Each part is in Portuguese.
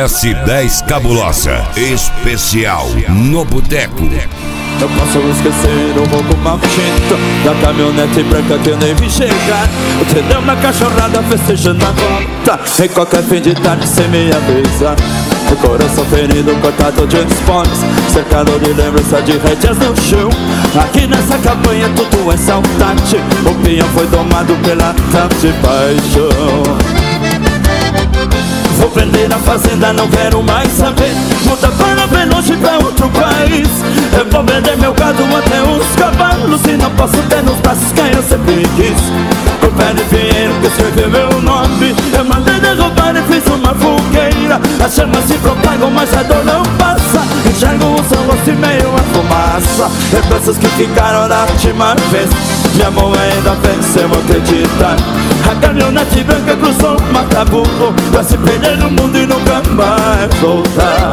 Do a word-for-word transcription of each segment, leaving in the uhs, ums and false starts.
S dez Cabulosa, especial no Boteco. Não posso esquecer o roubo maldito da caminhonete branca que eu nem vi chegar. Entendeu? Uma cachorrada festejando a volta em qualquer fim de tarde sem me avisar. O coração ferido, cortado de esportes, cercado de lembrança de rédeas no chão. Aqui nessa campanha tudo é saudade. O pinhão foi domado pela tarde paixão. Vou vender a fazenda, não quero mais saber. Muda para bem longe pra outro país. Eu vou vender meu gado até os cavalos. E não posso ter nos braços quem eu sempre quis. O pé de dinheiro que escreveu meu nome. Eu mandei derrubar e fiz uma fogueira. As chamas se propagam, mas a dor não passa. Enxergo o seu rosto e meio a fumaça. Lembranças que ficaram da última vez. Minha mão ainda vence, eu vou acreditar. A caminhonete branca cruzou o Mataburro pra se perder no mundo e nunca mais voltar.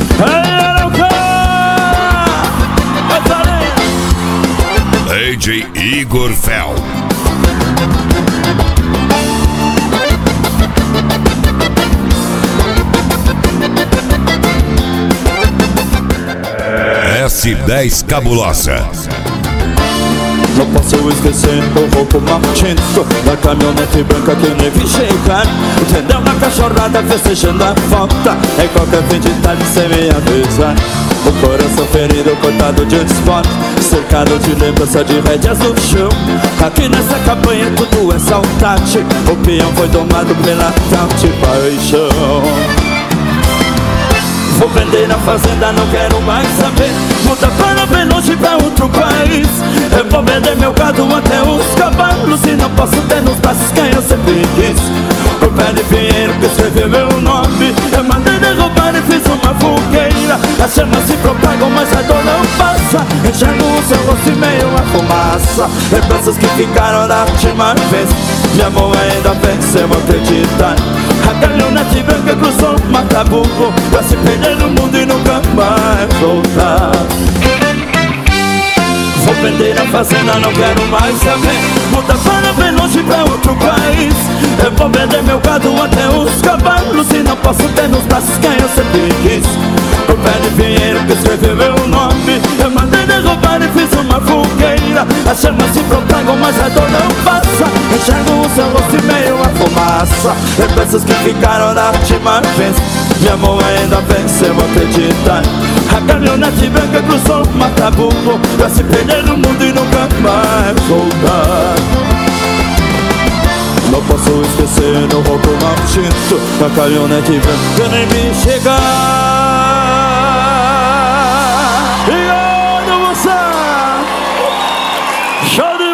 D J Igor Fel. S dez Cabulosa. Não posso esquecer o roubo maldito da caminhonete branca que eu nem vi chegar. Entendeu? Uma cachorrada festejando a volta em qualquer fim de tarde sem me avisar. O coração ferido, cortado de esporte, cercado de lembrança de rédeas no chão. Aqui nessa campanha tudo é saudade. O peão foi domado pela tal de paixão. Vou vender a fazenda, não quero mais saber. Muda para bem longe pra outro país. Eu vou vender meu gado até os cavalos. E não posso ter nos braços quem eu sempre quis. O pé de dinheiro que escreveu meu nome. Eu mandei derrubar e fiz uma fogueira. As chamas se propagam, mas a dor não passa. Enxergo o seu rosto e meio a fumaça. Lembranças que ficaram da última vez. Minha mão ainda vence, eu vou acreditar. A caminhonete branca cruzou o Mataburro pra se perder no mundo e nunca mais voltar. Vou vender a fazenda, não quero mais saber. Muda para bem longe pra outro país. Eu vou vender meu gado até os cavalos. E não posso ter nos braços quem eu sempre quis. O pé de dinheiro que escreveu meu nome. Eu mandei derrubar e fiz uma fogueira. As chamas se propagam, mas a dor não passa. Enxergo o seu rosto e meio a fumaça. Lembranças que ficaram da última vez. Minha mão ainda vence, eu vou acreditar. A caminhonete branca cruzou o Mataburro pra se perder no mundo e nunca mais voltar. Não posso esquecer o roubo maldito da caminhonete branca que nem me chegar. E olha você, show de